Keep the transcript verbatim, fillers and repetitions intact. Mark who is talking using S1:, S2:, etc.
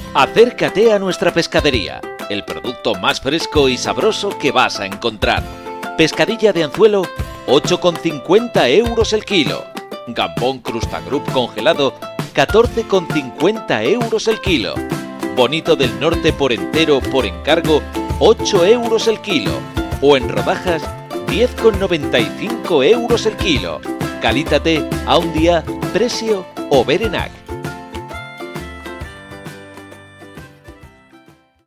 S1: Acércate a nuestra pescadería, el producto más fresco y sabroso que vas a encontrar. Pescadilla de anzuelo, ocho con cincuenta euros el kilo. Gambón Crustagroup congelado, catorce con cincuenta euros el kilo. Bonito del Norte por entero por encargo, ocho euros el kilo. O en rodajas, diez con noventa y cinco euros el kilo. Calítate a un día, precio o Berenac.